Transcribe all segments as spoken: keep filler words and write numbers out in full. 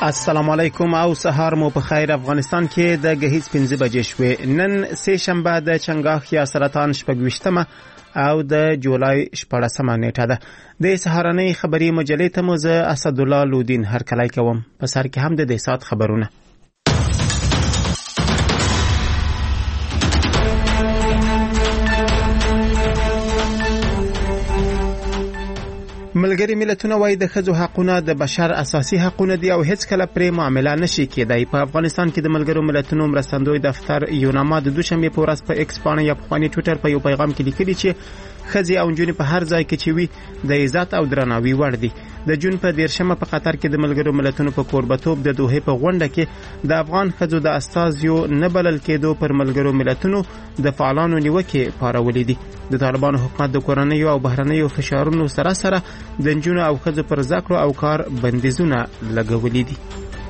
السلام علیکم او سهار مو په خیر. افغانستان کې د غهیځ پنځه بجې شوې. نن سه شنبه د چنګاښ یا سرطان شپږویشتمه او د جولای شپاړسمه نیټه ده. د سهارنۍ خبري مجلې ته مو زه اسدالله لودین هرکلی کوم. په سر کې هم د دې سات خبرونه. ملګری ملتونه وايي د ښځو حقونه د بشر اساسي حقونه دي او هیڅ کله پرې معامله نشي کېدای. په افغانستان کې د ملګرو ملتونو مرستندوی دفتر یوناما د دوشنبه په ورځ په ایکس باندې یا په خپل ټوئیټر په یو پیغام کې لیکلي چې ښځې او نجونې په هر ځای کې چې وي د عزت او درناوي وړ دي. د جون په دیرشمه په قطر کې د ملګرو ملتونو په کوربتوب د دوحې په غونډه کې د افغان ښځو د استازیو نه بلل کېدو پر ملګرو ملتونو د فعالانو نیوکې پارولې دي. د طالبانو حکومت د کورنیو او بهرنیو فشارونو سره سره د نجونو او ښځو پر زده کړو او کار بندیزونه لګولي دي.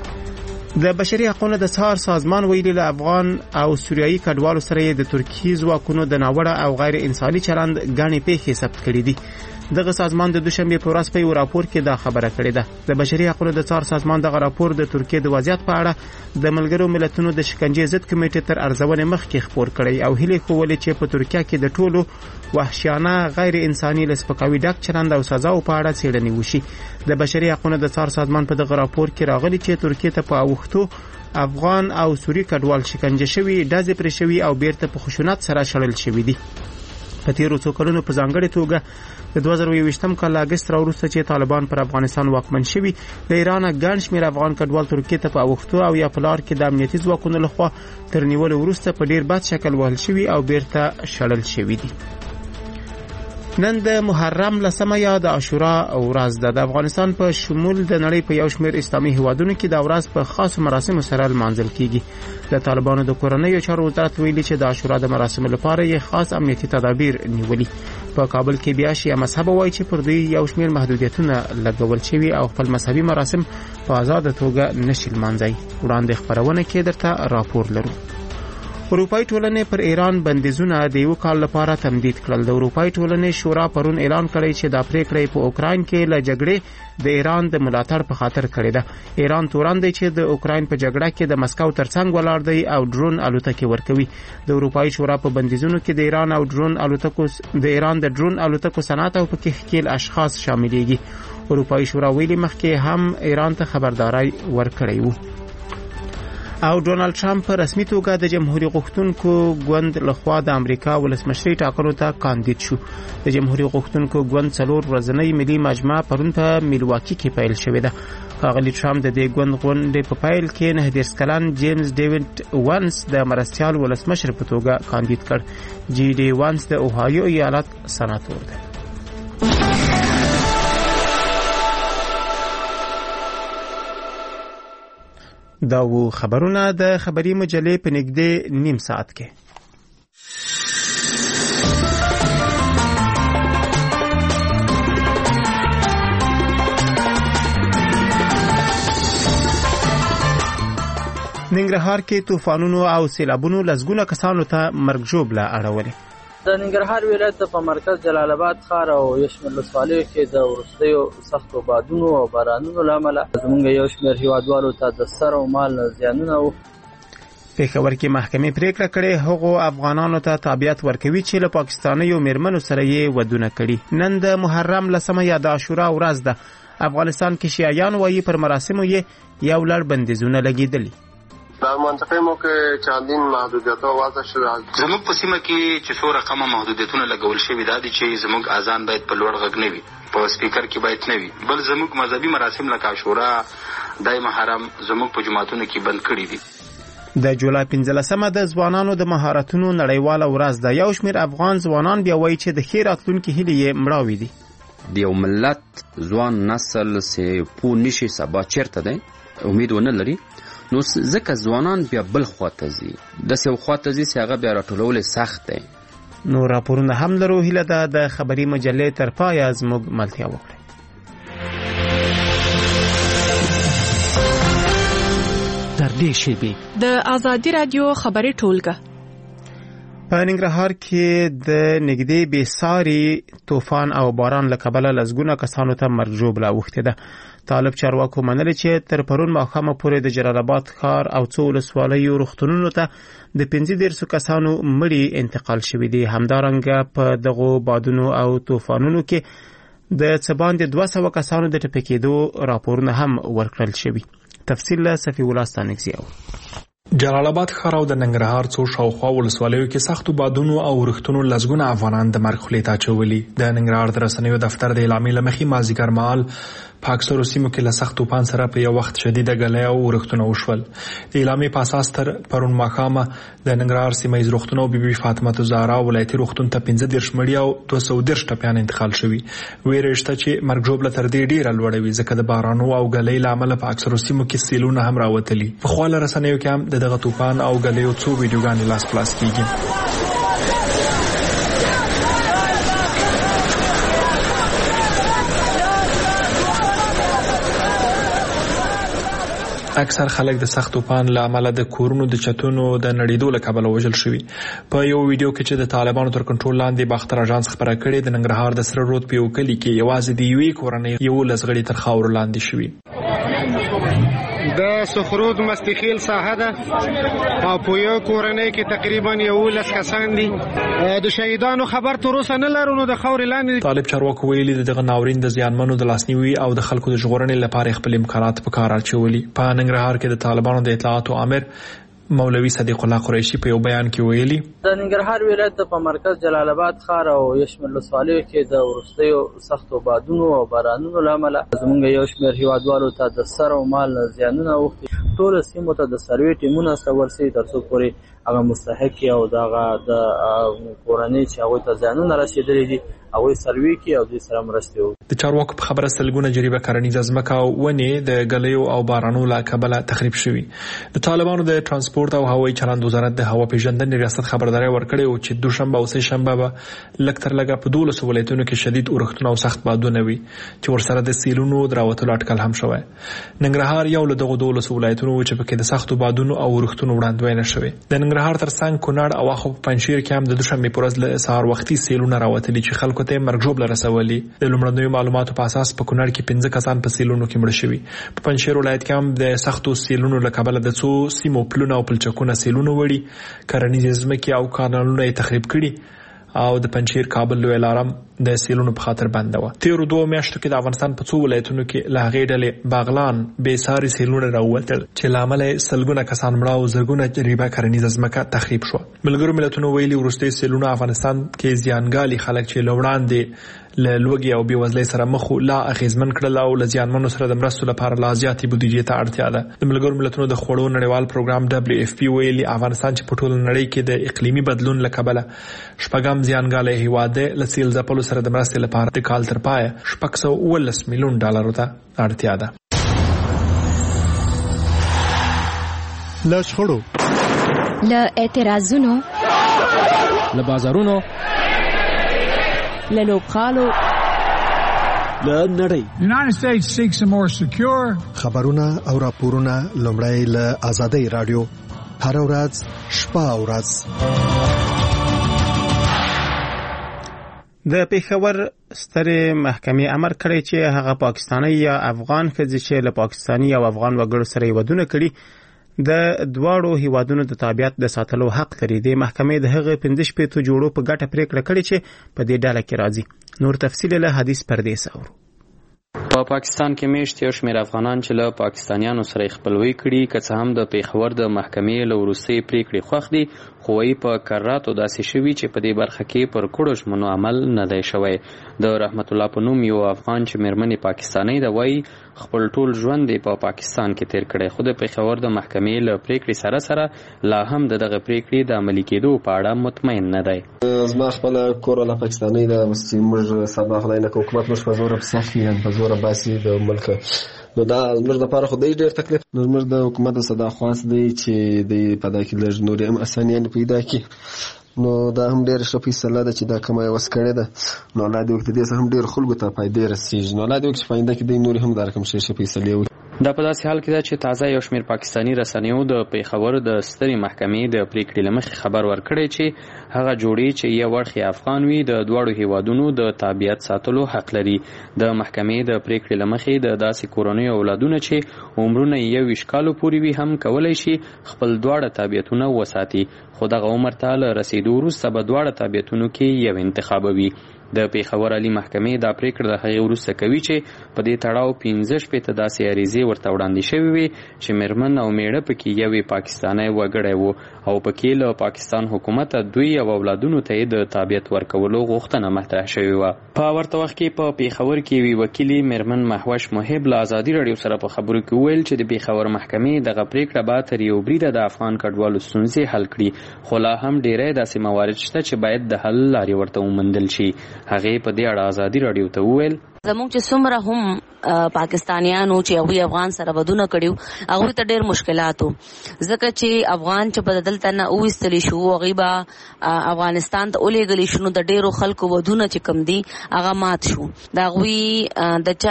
د بشري حقوقو د څار سازمان ویلي له افغان او سوریایي کډوالو سره د ترکیې ځواکونو د ناوړه او غیر انساني چلند غاڼې پیښې ثبت کړې دي. دغه سازمان د دوشنبه په ورځ په یو راپور کې دا خبره کړې ده. د بشري حقوقو د څار سازمان دغه راپور د ترکیې د وضعیت په اړه د ملګرو ملتونو د شکنجې ضد کمیټې تر ارزونې مخکې خپور کړی او هیله کوله چې په ترکیه کې د ټولو وحشیانه غیر انساني لسپکاوي ډک چلند او سزاو په اړه څېړنې وشي. د بشري حقوقو د څار سازمان په دغه راپور کې راغلي چې ترکیه ته په اوښتو افغان او سوری کډوال شکنجه شوي، ډزې پرې شوي او بیرته په خشونت سره شړل شوي دي. په تیرو څو کلونو په ځانګړې توګه د دوه زره یوویشتم کال اګست راوروسته چې طالبان پر افغانستان واکمن شوي، له ایران ګڼ شمېر افغان کډوال ترکیې ته په اوښتو او یا په لار کې د امنیتي ځواکونو لخوا تر نیولو وروسته په ډیر بد شکل وهل شوي او بیرته شړل شوي دي. نن د محرم لسمه یا د عاشورا ورځ ده. د افغانستان په شمول د نړۍ په یو شمېر اسلامي هیوادونو کې دا ورځ په خاصو مراسمو سره لمانځل کیږي. د طالبانو د کورنیو چارو وزارت ویلي چې د عاشورا د مراسمو لپاره یې خاص امنیتي تدابیر نیولي. په کابل کې بیا شیعه مذهب وایي چې پر دوی یو شمېر محدودیتونه لګول شوي او خپل مذهبي مراسم په آزاده توګه نشي لمانځي. وړاندې خبرونه کې درته راپور لرو. اروپای ټولنې پر ایران بندیزونه د یو کال لپاره تمدید کړل. د اروپای ټولنې شورا پرون اعلان کړی چې دا پریکړه په اوکراین کې له جګړې د ایران د ملاتړ په خاطر کړې ده. ایران تورن دی چې د اوکراین په جګړه کې د مسکو ترڅنګ ولاړ دی او ډرون الوتکې ورکوي. د اروپای شورا په بندیزونو کې د ایران او ډرون الوتکو د ایران د ډرون الوتکو صنعت او پکې ښکیل اشخاص شاملېږي. اروپای شورا ویلي مخکې هم ایران ته خبرداري ورکړې وو. او ډونالد ټرمپ په رسمي توګه د جمهوریت غوښتونکو ګوند لخوا د امریکا ولسمشري ټاکنو ته کاندید شو. د جمهوریت غوښتونکو ګوند څلور ورځنۍ ملي مجمع پرون په میلواکی کې پیل شوې ده. ښاغلي ټرمپ د دې ګوند غونډې په پیل کې نه دېرش کلن جیمز ډیویډ وانس د مرستیال ولسمشر په توګه کاندید کړ. جی ډي وانس د اوهایو ایالت سناتور دی. دا و خبرونه د خبري مجلې په نږدې نیم ساعت کې. ننګرهار کې طوفانونو او سیلابونو لسګونه کسانو ته مرګ ژوبله اړولې. د ننګرهار ولایت په مرکز جلال آباد ښار او یشمل ولسوالیو کې د وروستیو سختو بادونو او بارانونو له امله زموږ یو شمېر هیوادوالو ته د سر او مال زیانونه و. پېښور کې محکمې پریکړه کړې هغو افغانانو ته تابعیت ورکوي چې له پاکستانیو میرمنو سره یې ودونه کړي. نن د محرم لسمه یا د عاشورا ورځ ده. افغانستان کې شیعیان وایي پر مراسمو یې یو لړ بندیزونه لګېدلي. در منطقه ما که چندین محدودیت ها وضع شده. زموږ په سیمه کې چې څو رقمه محدودیتونه لګول شوي دا دي چې زموږ اذان باید په لوړ غږ نه وي، په سپیکر کې باید نه وي، بل زموږ مذهبي مراسم لکه عاشورا دای محرم زموږ په جماعتونو کې بند کړي دي. د جولای پنځلسمه د ځوانانو د مهارتونو نړیواله ورځ ده. یو شمېر افغان ځوانان بیا وایي چې د ښې راتلونکي هیلې یې مړاوې دي. د یو ملت ځوان نسل سه پوه نشي سبا چیرته دی، امید ونه لري، نو ځکه ځوانان بیا بل خواته ځي. داسې یو خواته ځي چې هغه بیا راټولول سخت دی. نو راپورونه هم لرو. هیله ده د خبري مجلې تر پایه زموږ ملتیا وکړي. تر دې شیبې د آزادي رادیو خبري ټولګه په ننګرهار کې د نږدې بې ساري طوفان او باران له کبله لسګونه کسانو ته مرګ ژوبله اوښتې ده. طالب چارواکو منلي چې تر پرون ماښامه پورې د جلال آباد ښار او څو ولسوالیو روغتونونو ته د پنځه دېرشو کسانو مړي انتقال شوي دي. همدارنګه په دغو بادونو او طوفانونو کې د څه باندې دوه سوه کسانو د ټپي کېدو راپورونه هم ورکړل شوي. تفصیل له صفي الله ستانکزي. جلال آباد ښار او د ننګرهار څو شاوخوا ولسوالیو کې سختو بادونو او ورښتونو لسګونه افغانان د مرګ خولې ته اچولي. د ننګرهار د رسنیو دفتر د اعلامیې له مخې مازدیګر مهال په اکثرو سیمو کې له سخت طوفان سره په یو وخت شدیده ګلۍ او ورښتونه وشول. د اعلامیې په اساس تر پرون ماښامه د ننګرهار سیمه ییز روغتون او بي بي فاطمه الزهرا ولایتي روغتون ته پنځه دېرش مړي او دوه سوه دېرش ټپیان انتقال شوي. ویره شته چې مرګ ژوبله تر دې ډېره لوړه وي ځکه د بارانو او ګلۍ له امله په اکثرو سیمو کې سیلونه هم راوتلي. پخوا له رسنیو کې هم د دغه طوفان او ګلیو څو ویډیوګانې لاس پلاس کېږي. اکثر خلک د سخت طوفان له امله د کورونو د چتونو د نړېدو له کبله وژل شوي. په یو ویډیو کې چې د طالبانو تر کنټرول لاندې باختر اژانس خبره کړې د ننګرهار د سره رود په یو کلي کې یوازې د یوې کورنۍ یولس غړي تر خاورو لاندې شوي. د سخرود مستخیل ساحه ده او په یو کورنۍ کې تقریبا یولس کسان دي. د شهیدانو خبر تر اوسه نه لرو نو د خاورې لاندې. طالب چارواکو ویلي دغه ناورین د زیانمنو د لاسنیوي او د خلکو د ژغورنې لپاره خپل امکانات په کار اچولي. په ننګرهار کې د طالبانو د اطلاعاتو امر مولوي صدیق الله قریشي په یو بیان کې ویلي د ننګرهار ولایت په مرکز جلال آباد ښار او یشمل ولسوالیو کې د وروستیو سختو بادونو او بارانونو له امله زموږ یو شمېر هیوادوالو ته د سر او مال زیانونه اوښتي. ټولو سیمو ته د سروې ټیمونه استول شوي تر څو پورې هغه مستحق او دغه د کورنۍ چې هغوی ته زیانونه رسېدلي دي هغوی سروې کړي او دوی سره مرستې وکړي. د چارواکو په خبره سلګونه جریبه کرنیزه ځمکه او ونې د ګلیو او بارانو له کبله تخریب شوي. د طالبانو د ترانسپورت او هوایي چلند وزارت د هوا پیژندنې ریاست خبرداری ورکړې و چې دوشنبه او سه شنبه به لږ تر لږه په دولسو ولایتونو کې شدید اورښتونه او سخت بادونه وي چې ورسره د سیلونو د راوتلو اټکل هم شوی. ننګرهار یو له دغو دولسو ولایتونو و چې پکې د سختو بادونو او اورښتونو وړاندوینه شوې. د ننګرهار ترڅنګ کونړ او اخو پنجشیر کې هم د دوشنبې په ورځ له سهار وختي سیلونه راوتلي چې خلکو ته مرګ ژوبله رسولي. د لومړنیو معلوماتو په اساس په کونړ کې پنځه کسان په سیلونو کې مړه شوي. په پنجشیر ولایت کې هم د سختو سیلونو له کبله د څو سیمو پلونه او پلچکونه سیلونه وړي. کرنیزې ځمکې او کانالونه یې تخریب کړي او د پنجشیر کابل لوی لارم د سیلونو په خاطر بنده وه. تیرو دوه میاشتو کې د افغانستان په څو ولایتونو کې له هغې ډلې باغلان بې ساري سیلونه راووتل چې له امله یې سلګونه کسان مړه او زرګونه جریبه کرنیزه ځمکه تخریب شوه. ملګرو ملتونو ویلي وروستي سیلونه افغانستان کې زیانګالي خلک چې له وړاندې له لوږې او بېوزلۍ سره مخ لا اغېزمن کړل او له زیانمنو سره د مرستو لپاره لا زیاتې بودیجې ته اړتیا ده. د ملګرو ملتونو د خوړو نړیوال پروګرام ډبلیو اف پی ویلي افغانستان چې په ټوله نړۍ کې د اقلیمي بدلون له کبله شپږم زیانګالی هېواد دی له سیل ځپلو سره د مرستې لپاره د کال تر پایه شپږ سوه اوولس میلیون ډالرو ته اړتیا ده. له شخړو، له اعتراضونو، له بازارونو، له لوبغالو، له نړۍ United States seeks a more secure خبرونه او راپورونه لومړی له آزادۍ رادیو هر ورځ شپه او ورځ. د پیښور سترې محکمې امر کړی چې هغه پاکستاني یا افغان ښځې چې له پاکستاني او افغان وګړو سره ودونه کړي د دواړو هیوادونو د تابعیت د ساتلو حق لري. د محکمې د هغه پنځه شپېتو جوړو په ګټه پریکړه کړې چې په دې ډله کې راځي. نور تفصیل له حدیث پردیس اورو. په پاکستان کې میشت یو شمېر افغانان چې له پاکستانیانو سره خپلوي کړي که څه هم د پیښور د محکمې له وروستۍ پریکړې خوښ دي خو وایي په کراتو داسې شوي چې په دې برخه کې پر کړو ژمنو عمل نه دی شوی. د رحمت الله په نوم یو افغان چې مېرمنې پاکستانۍ ده وایي خپل ټول ژوند یې په پاکستان کې تیر کړی خو د پیښور د محکمې له پریکړې سره سره لا هم د دغه پریکړې د عملي کېدو په اړه مطمئن نه دی. زما خپله کور له پاکستانۍ ده اوس چې موږ سبا خدای نه کوي حکومت موږ په زوره پسې اخلي په زوره باسي د ملک نو دا زموږ دپاره خو دی ډېر تکلیف. نو زموږ د حکومت صدا خواست دی چې دی په دا کې لږ نورې هم اسانیانې پیدا کړي. نو دا هم ډېره ښه فیصله ده چې دا کومه یې وس کړې ده. نو الله دې وکړي د دې څخه هم ډېرو خلکو ته فایدې رسېږي. نو الله دې وکړي چې په آینده کې دی نورې هم دا رقم ښې ښې فیصلې وکړي. دا په داسې حال کې ده چې تازه یو شمېر پاکستاني رسنیو د پیښور د سترې محکمې د پریکړې له مخې خبر ورکړی چې هغه جوړې چې یو اړخ افغان وي د دواړو هیوادونو د تابعیت ساتلو حق لري. د محکمې د پریکړې له مخې د داسې کورنیو اولادونه چې عمرونه یې یو ویشت کالو پورې وي هم کولی شي خپل دواړه تابعیتونه وساتي، خو دغه عمر ته له رسیدو وروسته به دواړه تابعیتونو کې یو انتخابوي. د پیښور عالی محکمې دا پریکړه د هغې وروسته کوي چې په دې تړاو پنځه شپېته داسې عریضې ورته وړاندې شوې وې چې میرمن او میړه پکې یو پاکستانی وګړی و او پکې له پاکستان حکومته دوی او اولادونو ته یې د تابعیت ورکولو غوښتنه مطرح شوې وه. په ورته وخت کې په پیښور کې یوې وکیلې میرمن محوش محب له ازادي راډیو سره په خبرو کې وویل چې د پیښور محکمې دغه پریکړه به تر یو بریده د افغان کډوالو ستونزې حل کړي، خو لا هم ډیری داسې موارد شته چې باید د حل لارې ورته وموندل شي. هغې په دې اړه ازادي راډیو ته وویل زموږ چې څومره هم پاکستانیانو چې هغوی افغان سره بدونه کړي هغوی ته ډېر مشکلات وو، ځکه چې افغان چې به دلته نه وویستلی شو هغوی به افغانستان ته ولېږلی شو، نو د ډېرو خلکو ودونه چې کوم دي هغه مات شو، د هغوی د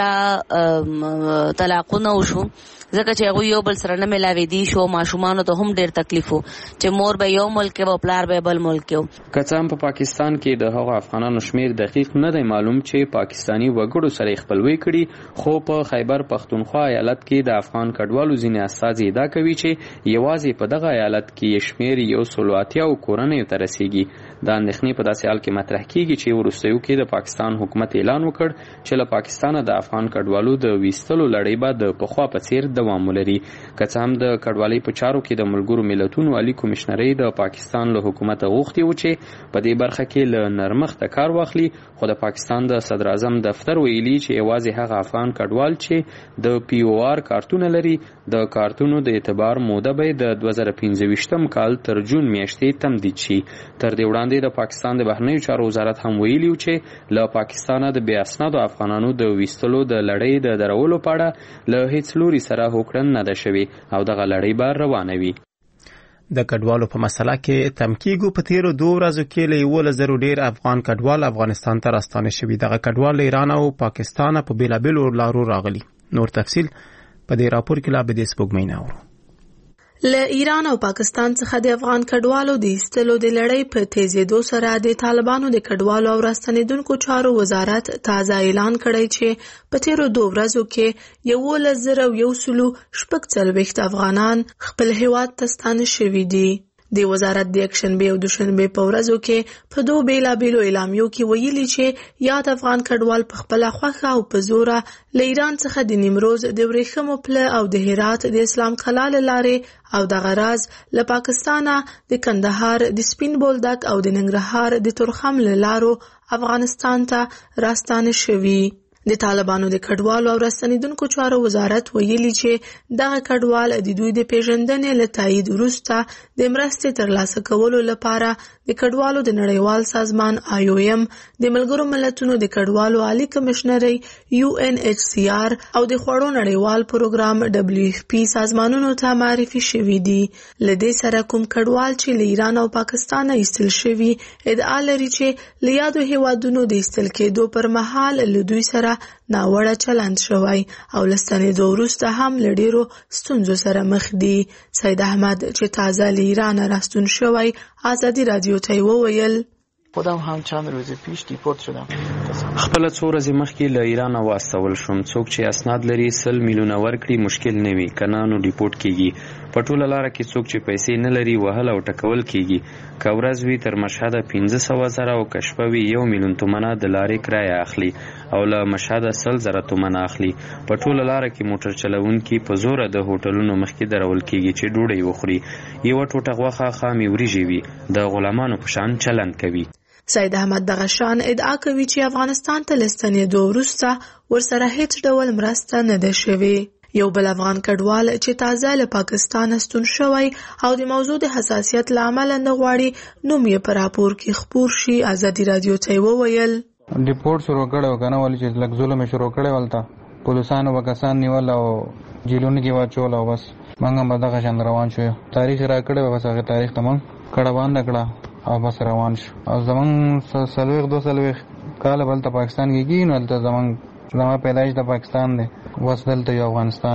چا طلاقونه وشو ځکه چې هغوی یو بل سره نه ملاوېدي شو. ماشومانو ته هم ډېر تکلیف و چې مور به یو ملک کې و پلار به بل ملک کې و. که څه هم په پاکستان کې د هغو افغانانو شمېر دقیق نه دی معلوم چې پاکستاني وګړو سره یې خپلوي کړي، خو په خیبر پښتونخوا ایالت کې د افغان کډوالو ځینې استازي ادعا کوي چې یوازې په دغه ایالت کې یې شمېر یو سلو اتیاو کورنیو ته رسیږي. دا اندېښنې په داسې حال کې مطرح کېږي چې وروستیو کې د پاکستان حکومت اعلان وکړ چې له پاکستانه د افغان کډوالو د ویستلو لړۍ به د پخوا په څېر دوام ولري. که څه هم د کډوالۍ په چارو کې د ملګرو ملتونو عالي کمیشنرۍ د پاکستان له حکومته غوښتي و چې په دې برخه کې له نرمښته کار واخلي، خو د پاکستان د صدر اعظم دفتر ویلي چې یوازې هغه افغان کډوال چې د پی او آر کارتونه لري د کارتونو د اعتبار موده به د دوه زره پنځه ویشتم کال تر جون میاشتې تمدید شي. تر دې وړاندې د پاکستان د بهرنیو چارو وزارت هم ویلي و چې له پاکستانه د بې اسنادو افغانانو د ویستلو د لړۍ د درولو په اړه له هیڅ لوري سره هوکړه نه ده شوې او دغه لړۍ به روانه وي. د کډوالو په مسله کې تمکیګو په تیرو دوه ورځو کې له یولس زرو ډیر افغان کډوال افغانستان ته راستانه شوي. دغه کډوال له ایران او پاکستان په بیلابیلو لارو راغلي. نور تفصیل په دې راپور کې لا به د سپوږمۍ نه اورو. له ایران او پاکستان څخه د افغان کډوالو د ایستلو د لړۍ په تیزېدو سره د طالبانو د کډوالو او راستنېدونکو چارو وزارت تازه اعلان کړی چې په تیرو دوه ورځو کې یولس زره یو سلو شپږ څلوېښت افغانان خپل هیواد ته ستانه شوي دي. د وزارت د یکشنبې او دوشنبې په ورځو کې په دوه بیلابیلو اعلامیو کې ویلي چې یاد افغان کډوال په خپله خوښه او په زوره له ایران څخه د نیمروز د ورېښمو پله او د هرات د اسلام قلعه له لارې او دغه راز له پاکستانه د کندهار د سپین بولدک او د ننګرهار د تورخم له لارو افغانستان ته راستانه شوي. د طالبانو د کډوالو او راستنېدونکو چارو وزارت ویلي چې دغه کډوال د دوی د پیژندنې له تایید وروسته د مرستې ترلاسه کولو لپاره د کډوالو د نړیوال سازمان آی او ایم، د ملګرو ملتونو د کډوالو عالي کمشنرۍ یو ان ایچ سی آر او د خوړو نړیوال پروګرام ډبلیو اف پی سازمانونو ته معرفي شوي دي. له دې سره کوم کډوال چې له ایران او پاکستان ایستل شوي ادعا لري چې له یادو هیوادونو د ایستل کېدو پر مهال له دوی سره ناوړه چلند شوی او له ستنېدو وروسته هم له ډېرو ستونزو سره مخ دي. سید احمد چې تازه له ایرانه راستون شوی ازادي راډیو ته وویل خودم هم چند روز پیش دیپورت شدم. خپل څو ورځې مخکې له ایران واستول شوم. څوک چې اسناد لري سل میلیونه ورکړي مشکل نه وي، کنه نو دیپورت کیږي. په ټوله لاره کې څوک چې پیسې نه لري وهل او ټکول کیږي. که ورځ وي تر مشهده پنځه سوه زره او که شپه وي یو میلیون تومنه د لارې کرایه اخلي او له مشهده سل زره تومنه اخلي. په ټوله لاره کې موټر چلونکي په زوره د هوټلونو مخکې درول کیږي چې ډوډۍ وخوري. یوه ټوټه غوښه خامې وریجې وي، د غلامانو په شان چلند کوي. سید احمد دغه شان ادعا کوي چې افغانستان ته له ستنېدو وروسته ورسره هیڅ ډول مرسته نه ده شوې. یو بل افغان کډوال چې تازه له پاکستان ستون شوی او د موضوع د حساسیت له امله نه غواړي نوم یې په راپور کې خپور شي ازادي راډیو ته وویل ډیپورت شروع کړو کنه ولې چې لږ ظلم شروع کړي ولته پولیسانو وکسان نیول او جیلونو کې واچول او بس موږ هم دغه شان روان شو. تاریخ را کړو بس هغه تاریخ ته موږ کړه باندې کړه او بس روان شو. او زمون سلويخ دو سلويخ کال بلته پاکستان کې گی نو دلته زمون زما پیدایش د پاکستان دی، وس دلته یو افغانستان کې.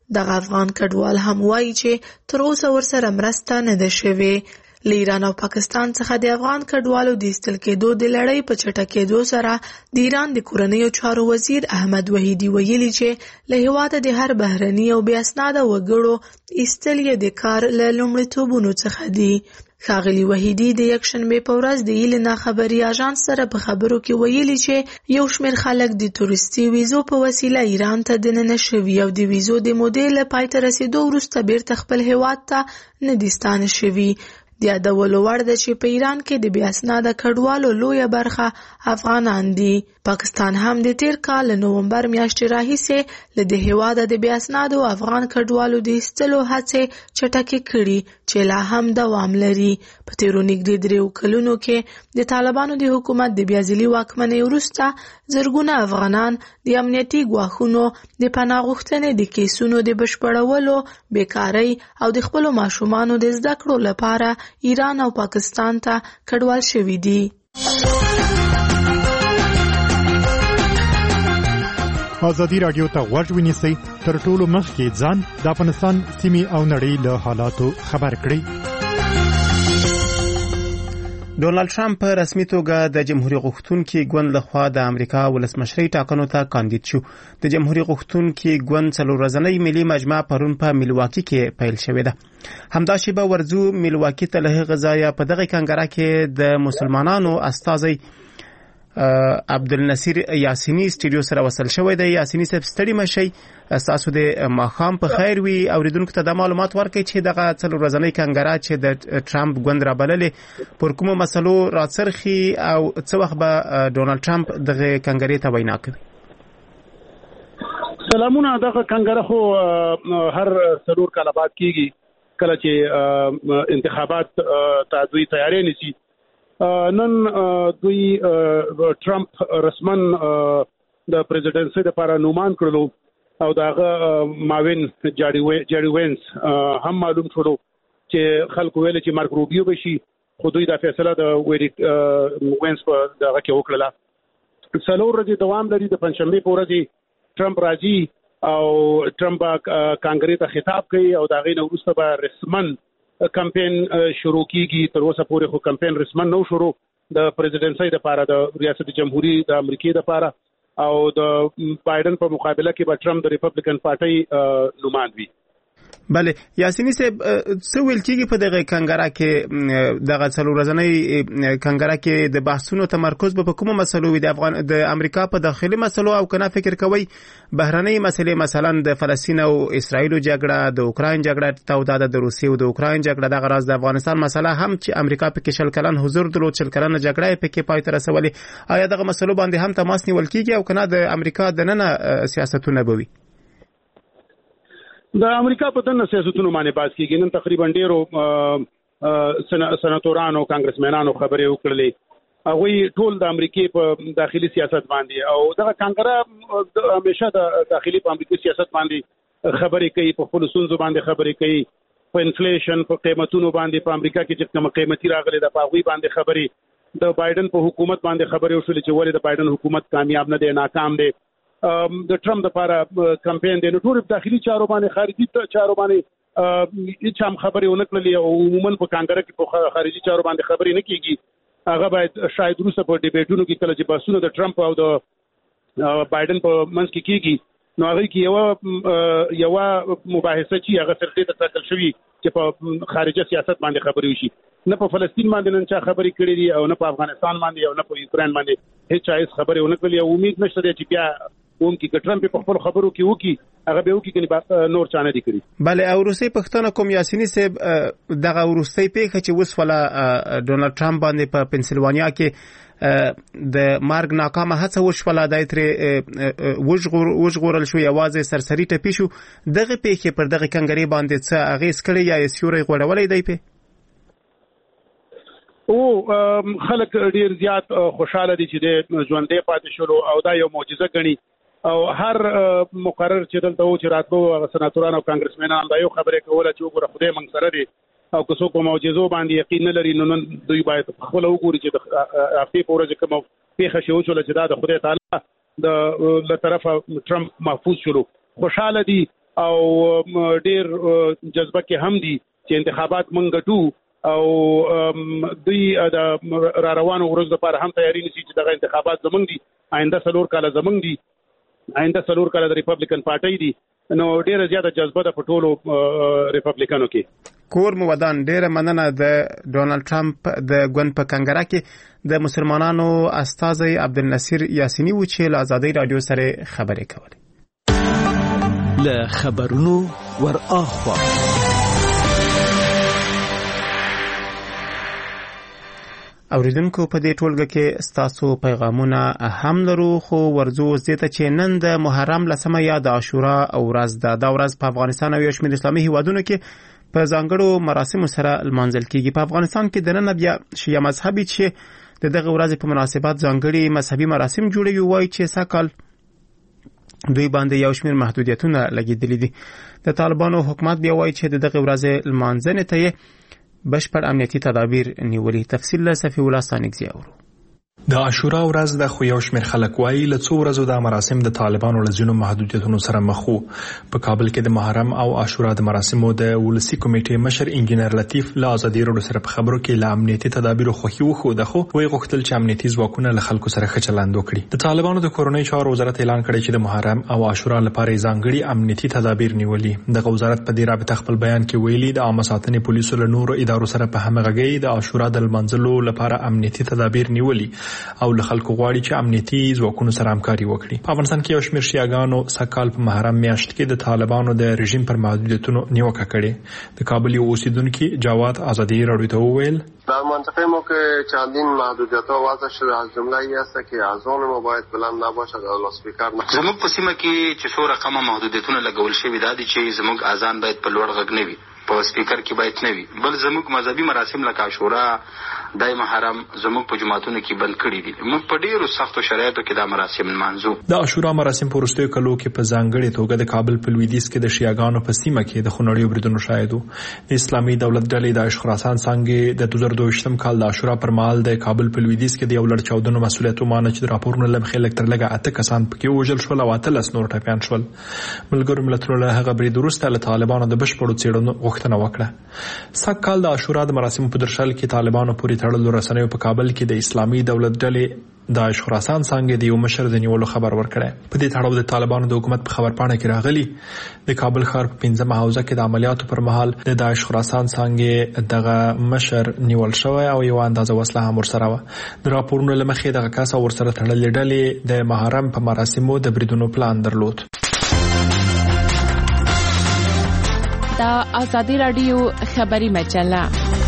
دغه افغان کډوال هم وایي چې تر اوسه ورسره مرسته نه ده شوې. له ایران او پاکستان څخه د افغان کډوالو د ایستل کېدو د لړۍ په چټکېدو سره د ایران د کورنیو چارو وزیر احمد وحیدي ویلي چې له هېواده د هر بهرني او بې اسناده وګړو ایستل یې د کار له لومړیتوبونو څخه دي. ښاغلي وحیدي د یکشنبې په ورځ د ایلنا خبري اژانس سره په خبرو کې ویلي چې یو شمېر خلک د تورستي ویزو په وسیله ایران ته دننه شوي او د ویزو د مودې له پای ته رسېدو وروسته بیرته خپل هېواد ته نه دي ستانه شوي. د یادولو وړ ده چې په ایران کې د بې اسناده کډوالو لویه برخه افغانان دي. پاکستان هم د تیر کال له نومبر میاشتې راهیسې له د هېواده د بې اسنادو افغان کډوالو د ایستلو هڅې چټکې کړي چې لا هم دوام لري. په تیرو نږدې دریو کلونو کې د طالبانو د حکومت د بیا ځلي واکمنۍ وروسته زرګونه افغانان د امنیتي ګواښونو د پناه غوښتنې د کیسونو د بشپړولو، بیکارۍ او د خپلو ماشومانو د زده کړو لپاره ایران او پاکستان ته کډوال شوي دي. ازادي راډیو ته غوږ ونیسئ، تر ټولو مخکې ځان د افغانستان سیمې او نړۍ له حالاتو خبر کړئ. ډونالد ټرمپ په رسمي توګه د جمهوریت غوښتونکي ګوند لخوا د امریکا ولسمشرۍ ټاکنو ته کاندید شو. د جمهوریت غوښتونکي ګوند څلور ورځنۍ ملي مجمع پرون په میلواکی کې پیل شوې ده. همدا شیبه ورځو میلواکی ته له هغه ځایه په دغه کنګره کې د مسلمانانو استازی عبدالنصیر یاسینی سټوډیو سره وصل شوی دی. یاسینی صاحب ستړي مشي، تاسو د ماښام په خیر وي. اوریدونکو ته د معلومات ورکړئ چې دغه څلور ورځنۍ کنګره چې د ټرمپ ګوند رابللې پر کومو مسلو راڅرخي او څه وخت به ډونالد ټرمپ دغه کنګرې ته وینا کوي. سلامونه. دغه کنګره خو هر څلور کاله بعد کیږي کله چې انتخابات ته دوی تیاری نیسي. نن دوی ټرمپ رسمن د پریزیدنسي لپاره نومان کړلو او داغه ماوین جاډي وینس هم معلوم شولو چې خلکو ویل چې مارک روبیو بشي، خو دوی دا فیصله د وینس په دغه کې وکړه. څلور ورځې دوام لري. د پنځشنبه په ورځ ټرمپ راځي او ټرمپ کانګرې ته خطاب کوي او داغه نو وروسته به رسمن کمپین شروع کیږي. تر اوسه پورې خو کمپین رسمن نو شروع د پریزیدنسي لپاره د ریاست جمهوریت د امریکای لپاره او د بایدن په مقابله کې به ټرمپ د ریپبلیکن پارټي نوماند وي. بله یاسینی صاحب څه ویل کېږي په دغه کنګره کې؟ دغه څلور ورځنۍ کنګره کې د بحثونو تمرکز به په کومو مسلو وي؟ د افغان د امریکا په داخلي مسلو او کنه فکر کوي بهرنۍ مسلې مثلا د فلسطین او اسرائیل جګړه، د اوکراین جګړه، تودا د روسیې او د اوکراین جګړه، دغه راز د افغانستان مسله هم چې امریکا په کې شل کلن حضور درلود، شل کلن جګړه په کې پای ته رسولې. آیا دغه مسلو باندې هم تماس نیول کېږي او کنه د امریکا د نن سیاستونه به وي؟ د امریکا په دنه سیاستونو باندې باز کېږي. نن تقریبا ډیرو سناتورانو کانګرسمنانو خبرې وکړلې. هغه ټول د امریکای په داخلي سیاست باندې او دغه کانګره همیشه د داخلي په امریکایي سیاست باندې خبرې کوي، په خپل سنځو باندې خبرې کوي، په انفلیشن په قیمتونو باندې په امریکا کې چې کوم قیمتي راغلي د پاغوي باندې خبرې، د بایدن په حکومت باندې خبرې وشولې چې ولې د بایدن حکومت کامیاب نه دی، ناکام دی. د ټرمپ لپاره کمپاین دی. نو ټول داخلي چارو باندې خارجي چارو باندې هیڅ هم خبرې ونه کړلې او عموما په کانګره کې په خارجي چارو باندې خبرې نه کیږي. هغه باید شاید روسه په ډیبیټونو کې کله چې بحثونه د ټرمپ او د بایدن په منځ کې کیږي نو هغه کې یو یو مباحثه چې هغه سره ته تکل شوی چې په خارجي سیاست باندې خبرې وشي. نه په فلسطین باندې نن چا خبرې کړې دي او نه په افغانستان باندې او نه په یوکرين باندې هیڅ چا خبرې ونه کړې او امید نشته چې بیا کوم کې ټرمپ په خپل خبرو کې وکی هغه به وکی کني نور چانه دي کړی. بله او روسي پښتنه کوم یاسینی صاحب دغه روسي پیښه چې وسوله ډونالد ټرمپ باندې په پنسلوانیا کې د مارګ ناکامه هڅه وشوله د تر وژغورل شو یوازې سرسری ټپی شو. دغه پیښه پر دغه کنګری باندې څه اغیز کړی یا سیوري غوړولې دی په او خلک ډیر زیات خوشاله دي چې د ژوندې پاتې شول او دا یو معجزه ګڼي او هر مقرر چې دلته و چې راتلو سناتوران او کانګرسمنان دا یو خبره کوله چې وګوره خدای موږ سره دی او که څوک معجزو باندې یقین نه لري نو نن دوی باید خپل وګوري چې د افتی پورې کوم پیښه شو چې دا د خدای تعالی د له طرفه ټرمپ محفوظ شلو. خوشاله دي او ډیر جذبه کې هم دي چې انتخابات مونږ ګټو او دوی د را روانو ورځو لپاره هم تیاری نشي چې دغه انتخابات زمونږ دي آینده څلور کاله زمونږ دي آینده څلور کاله د ریپبلیکن پارټۍ دي نو ډیره زیاته جذبه ده په ټولو ریپبلیکنو کې. کور مو ودان ډیره مننه د ډونالد ټرمپ د ګوند په کنګره کې د مسلمانانو استازي عبدالنصیر یاسینی و چې له آزادۍ رادیو سره خبرې کولې. له خبرونو ور اخوا اوریدونکو په دې ټولګه کې ستاسو پیغامونه هم لرو خو ورځو زیاته چې نن د محرم لسمه یا د عاشورا او ورځ ده دا ورځ په افغانستان او یو شمېر اسلامي هیوادونو کې په ځانګړو مراسمو سره لمانځل کیږي. په افغانستان کې د نن بیا شیعه مذهبي چې د دغه ورځې په مناسبت ځانګړي مذهبي مراسم جوړوي وایي چې ساکال دوی باندې یو شمېر محدودیتونه لګیدلي دي. د طالبانو حکومت بیا وایي چې د دغه ورځې لمانځنې ته یې بشپړ امنیتي تدابیر نیولي. تفصیل له صفی الله ثانیګزی اورو. د عاشورا ورځ د خو یو شمېر خلک وایي له څو ورځو د مراسم د طالبانو له ځینو محدودیتونو سره مخ وو. په کابل کې د محرم او عاشورا د مراسمو د ولسی کمیټې مشر انجینر لطیف له آزادۍ راډیو سره په خبرو کې له امنیتي تدابیرو خوښي وښوده خو وایي غوښتل چې امنیتي ځواکونه له خلکو سره ښه چلند وکړي. د طالبانو د کورنۍ چارو وزارت اعلان کړی چې د محرم او عاشورا لپاره ځانګړي امنیتي تدابیر نیولي. دغه وزارت په دې رابطه خپل بیان کې ویلي د عامه ساتنې پولیسو له نورو ادارو سره په همغږۍ د عاشورا د لمانځلو لپاره امنیتي تدابیر نیولي او له خلکو غواړي چې امنیتي ځواکونو سره همکاري وکړي. په افغانستان کې یو شمېر شیعاګانو سکهال په محرم میاشت کې د طالبانو د رژیم پر محدودیتونو نیوکه کړې. د کابل یو اوسیدونکي جواد آزادۍ راډیو ته وویل در منطقه ما که چندین محدودیت‌ها وضع شده از جمله ای است که اذان ما باید بلند نباشد او لاسپیکر نه. زموږ په سیمه کې چې څو رقمه محدودیتونه لګول شوي دا دي چې زموږ اذان باید په لوړ غږ نه وي په سپیکر کې باید نه وي بل زموږ مذهبي مراسم لکه عاشورا دای محرم زموږ په جماعتونو کې بند کړي دي. موږ په ډیرو سختو شرایطو کې دا مراسم منځو. د عاشورا مراسم په وروستیو کلو کې په ځانګړې توګه د کابل په لویدیځ کې د شیعاګانو په سیمه کې د خونړیو بریدونو شاهد وو. د اسلامي دولت ډلې د خراسان څنګه د دوه زره دوه ویشتم کال د عاشورا پر مهال د کابل په لویدیځ کې د یو لړ چاودنو مسولیت ومانه چې د راپورونو له مخې لږ تر لږه اته کسان پکې وژل شول او اتلس نور ټپیان شول. ملګرو ملتونو له هغه برید وروسته له طالبانو د بشپړو څېړنو غوښتنه وکړه. سږ کال د عاشورا د مراسمو په درشل کې طالبانو پورې تړلو رسنیو په کابل کې د اسلامي دولت ډلې داعش خراسان څنګه د یو مشر د نیولو خبر ورکړی. په دې تړاو د طالبانو د حکومت په خبرپاڼه کې راغلي د کابل ښار په پنځمه حوزه کې د عملیاتو پر مهال د داعش خراسان څنګه دغه مشر نیول شوی او یو اندازه وسله هم ورسره و. د راپورونو له مخې دغه کس او ورسره تړلې ډلې د محرم په مراسمو د بریدونو پلان درلود. دا آزادی رادیو خبری مجله.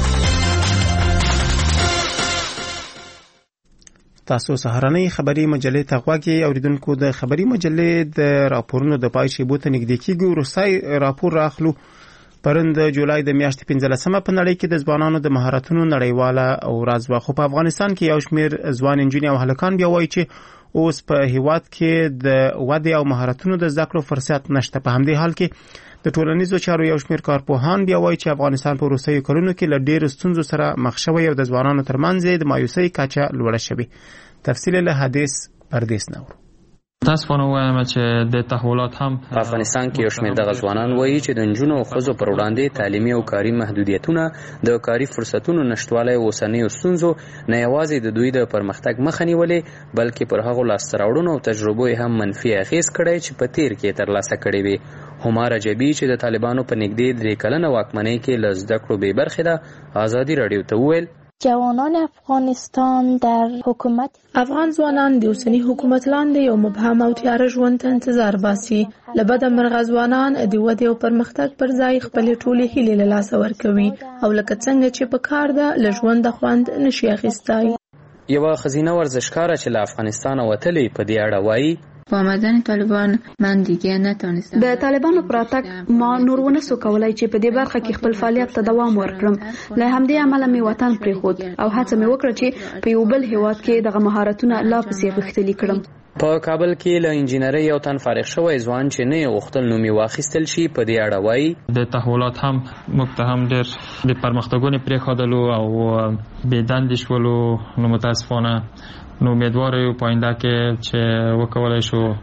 تاسو سهارنۍ خبری مجلې ته غواګي اوریدونکو د خبری مجلې د راپورونو د پای شی بوته نږدې کیږي. روسای راپور راخلو پرند جولای د میاشتې پنځلسمه په نړۍ کې د ځوانانو د مهارتونو نړیواله ورځ وه خو په افغانستان کې یو شمېر ځوان انجونې او هلکان بیا وایي چې اوس په هیواد کې د ودې او مهارتونو د زده کړو فرصت نشته. په همدې حال کې د ټولنیزو چارو یو شمېر کارپوهان بیا وایي چې افغانستان په وروستیو کلونو کې له ډېرو ستونزو سره مخ شوی او د ځوانانو ترمنځ د مایوسۍ کچه لوړه شوې. تفصیل له حدیث پردیس نور. تاسو په وایم چې د تحولات هم په افغانستان کې یو شمېر د ځوانان وایي چې د نجونو او ښځو پر وړاندې تعلیمي او کاري محدودیتونه د کاري فرصتونو نشټوالی او اوسنیو ستونزو نه یوازې د دوی د پرمختګ مخه نیولې بلکې پر هغو لاسته راوړنو او تجربو هم منفي اغېز کړی چې په تیر کې ترلاسه کړی وي. همار جبی چې د طالبانو په نږدې درې کلنه واکمنۍ کې له زده کړو بې برخې ده آزادي راډیو ته وویل جوانان افغانستان در حکومت افغان ځوانان د اوسني حکومت لاندې یو مبهم او تیاره ژوند ته انتظار باسي. له بده مرغه ځوانان د ودې او پرمختګ پر ځای خپلې ټولې هیلې له لاسه ورکوي او لکه څنګه چې په کار ده له ژونده خوند نشي اخیستی. یوه ښځینه ورزشکاره چې له افغانستانه وتلې په دې اړه وایي با آمدن طالبان من دیگه نتونستم د طالبانو پراتګ ما نور ونه سو کولای چې په دې برخه کې خپل فعالیت ته دوام ورکړم. له همدې عمله مې وطن پرېښود او هڅه مې وکړه چې په یو بل هیواد کې دغه مهارتونه لا پسې غښتلي کړم. په کابل کې له انجینرۍ یو تن فارغ شوی ځوان چې نه غوښتل نوم یې واخیستل شي په دې اړه وایي د تحولات هم موږ ته هم ډېر د پرمختګونې پرېښودلو او بې دندې شولو. نو متاسفانه نو امیدوار یو پاینده کې چې وکولای شو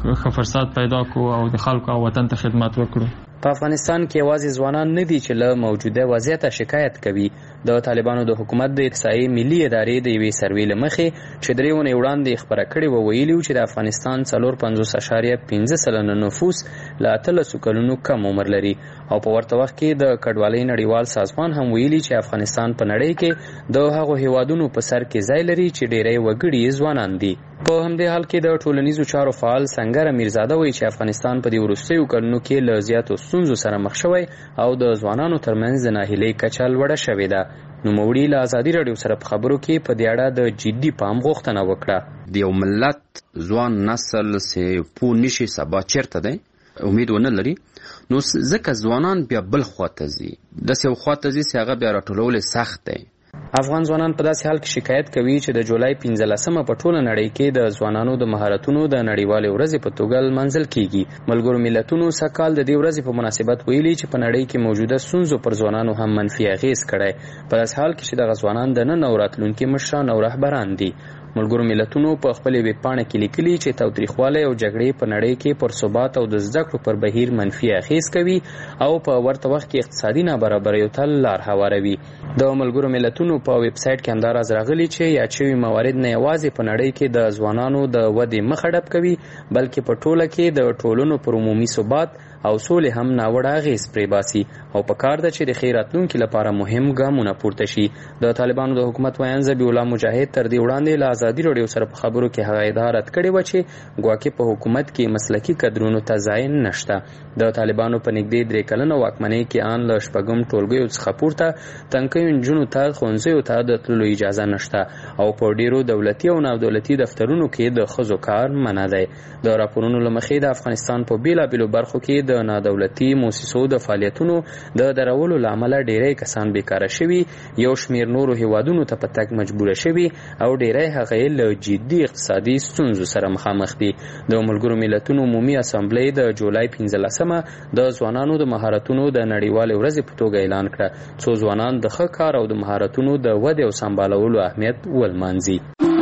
ښه فرصت پیدا کړو او د خلکو او وطن ته خدمت وکړو. په افغانستان کې یوازې ځوانان نه دي چې له موجوده وضعیت شکایت کوي. د طالبانو د حکومت د احصایې ملي ادارې د یوې سروې له مخې چې درې اونۍ وړاندې خپره کړې وه ویلي چې د افغانستان څلور پنځوس اعشاریه پنځه سلنه نفوس له اتلسو کلونو کم عمر لري او په ورته وخت کې د کډوالۍ نړیوال سازمان هم ویلي چې افغانستان په نړۍ کې د هغو هیوادونو په سر کې ځای لري چې ډېری وګړي ځوانان دي. په همدې حال کې د ټولنیزو چارو فعال سنگر امیرزاده وایي چې افغانستان په دې وروستیو کلونو کې له زیاتو ستونزو سره مخ شوی او د ځوانانو ترمنځ د ناهیلۍ کچه لوړه شوې ده. نوموړي له ازادي راډیو سره په خبرو کې په دې اړه د جدي پام غوښتنه وکړه. د یو ملت ځوان نسل چې پوه نشي سبا چیرته دی امید ونه لري نو ځکه ځوانان بیا بل خواته ځي داسې یو خواته ځي چې هغه بیا راټولول سخت دی. افغان ځوانان په داسې حال کې شکایت کوي چې د جولای پنځلسمه په ټوله نړۍ کې د ځوانانو د مهارتونو د نړیوالې ورځې په توګه لمانځل کیږي. ملګرو ملتونو سږکال د دې ورځې په مناسبت ویلي چې په نړۍ کې موجوده ستونزو پر ځوانانو هم منفي اغیز کړی په داسې حال کې چې دغه ځوانان د نن او راتلونکي مشران او رهبران دي. ملګرو ملتونو په خپلې ویب پاڼه کې لیکلي چې تاوتریخوالی او جګړې په نړۍ کې پر ثبات او د زده کړو پر بهیر منفي اغیز کوي او په ورته وخت کې اقتصادي نابرابریو ته لار هواروي. د ملګرو ملتونو په ویب سایټ کې همدا راز راغلي چې یاد شوي موارد نه یوازې په نړۍ کې د ځوانانو د ودې مخه ډپ کوي بلکې په ټوله کې د ټولنو پر عمومي ثبات او سولې هم ناوړه اغیز پرې باسي او په کار ده چې د ښې راتلونکي لپاره مهم ګامونه پورته شي. د طالبانو د حکومت ویاند ذبیح الله مجاهد تر دې وړاندې له ازادي راډیو سره په خبرو کې هغه ادعا رد کړې وه چې ګواکې په حکومت کې مسلکي کدرونو ته ځای نشته. د طالبانو په نږدې درې کلنه واکمنۍ کې ان له شپږم ټولګیو څخه پورته تنکیو نجونو ته ښوونځیو ته د تللو اجازه نشته او په ډیرو دولتي او نادولتي دفترونو کې د ښځو کار منع دی. د راپورونو له مخې د افغانستان په بیلابیلو برخو کې د نادولتي موسسو د فعالیتونو د درولو له امله ډیری کسان بیکاره شوي یو شمیر نورو هیوادونو ته په تګ مجبوره شوي او ډیری هغه یې له جدي اقتصادي ستونزو سره مخامخ دي. د ملګرو ملتونو عمومي اسامبلې د جولای پنځلسمه د ځوانانو د مهارتونو د نړیوالې ورځې په توګه اعلان کړه څو ځوانان د ښه کار او د مهارتونو د ودې او سمبالولو اهمیت ولمانځي.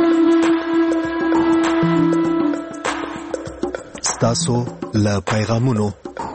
ستاسو له پیغامونو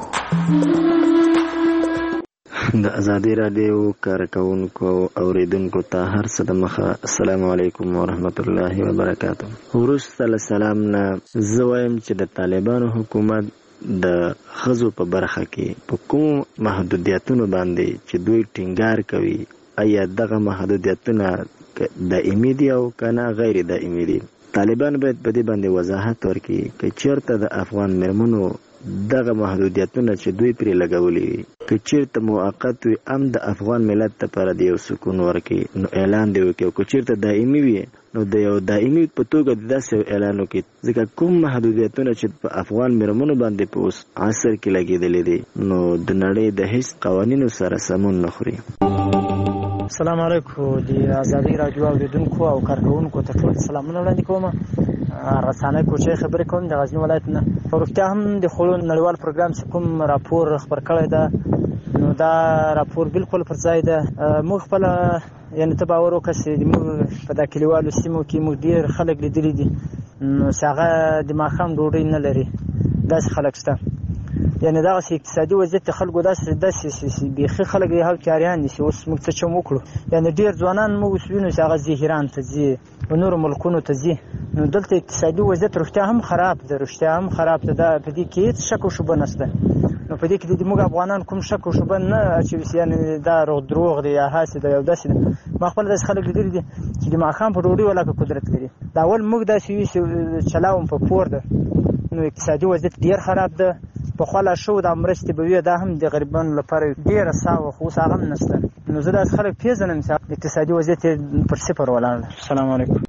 د ازادي راډیو کارکونکو او اوریدونکو ته هر څه د مخه السلام علیکم ورحمت الله وبرکاته. وروسته له سلام نه زه وایم چې د طالبانو حکومت د ښځو په برخه کې په کوم محدودیتونو باندې چې دوی ټینګار کوي آیا دغه محدودیتونه دائمي دي او کنه غیر دائمي دي. طالبان باید په دې باندې وضاحت ورکړي که چیرته د افغان مېرمنو دغه محدودیتونه چې دوی پرې لګولي وي که چیرته موقت وي هم د افغان ملت لپاره د یو سکون ورکړي نو اعلان دی وکړي او که چیرته دائمي وي نو د یو دائمي په توګه د داسې اعلان وکړي ځکه کوم محدودیتونه چې په افغان مېرمنو باندې په اوس عصر کې لګېدلي دي نو د نړۍ د هیڅ قوانینو سره سمون نه خوري. السلام علیکم د ازادي راډیو اوریدونکو او کارکونکو ته ټول سلامونه وړاندې کوم. رسانه کوچې خبرې کوم د غزنی ولایت نه. په رښتیا هم د خلونو نړیوال پروګرام چې کوم راپور خبر کړی ده نو دا راپور بالکل پر ځای ده. موږ خپل یعنی ته باور وکړه چې موږ په دا کلیوالو سیمو کې موږ ډېر خلک لیدلي دي نو چې هغه د ماښام ډوډۍ نه لري داسې خلک شته. یعنی دغسې اقتصادي وضعیت د خلکو داسې داسې بیخي خلک یې هوښیاران دي چې اوس موږ څه چم وکړو. یعنی ډېر ځوانان موږ اوس وینو چې هغه ځي ایران ته ځي په نورو ملکونو ته ځي نو دلته اقتصادي وضعیت رښتیا هم خراب ده رښتیا هم خراب ده. دا په دې کې هېڅ شک او شبه نشته. نو په دې کې د موږ افغانان کوم شک او شبه نه اچوي چې یعنې دا دروغ دی یا هسې ده یو داسې ده. ما خپل داسې خلک لیدلي دي چې د ماښام په ډوډۍ ولاکه قدرت لري. دا اول موږ داسې وي چې چلاوم په پور ده نو اقتصادي وضعیت ډېر خراب ده. پخوا لا شو دا مرستې به وي دا هم د غریبانو لپاره ډېره ساه وه خو اوس هغه هم نشته. نو زه داسې خلک پېژنم چې اقتصادي وضعیت یې پر صفر ولاړ ده. السلام علیکم.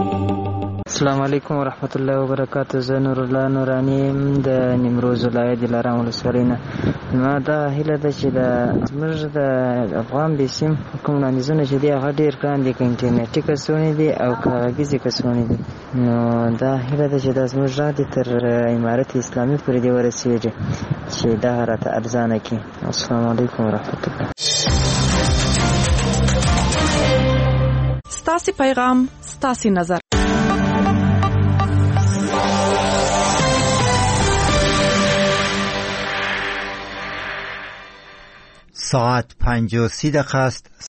السلام علیکم ورحمت الله وبرکاته. زه نور الله نورانی د نیمروز ولایت دلارام ولسوالۍ نه. ما دا هیله ده چې د زموږ د افغان بیسیم کوم وړاندیزونه چې دي هغه ډېر ګران دي که انټرنیټي کڅوړې دي او که غږیزې کڅوړې دي نو دا هیله ده چې دا زموږ رادیو تر امارت اسلامي پورې دې ورسېږي چې دا راته ارزانه کړي. السلام علیکم ورحمت الله. ستاسې پیغام ستاسې نظر. ساعت پنج و سی دقیقه است.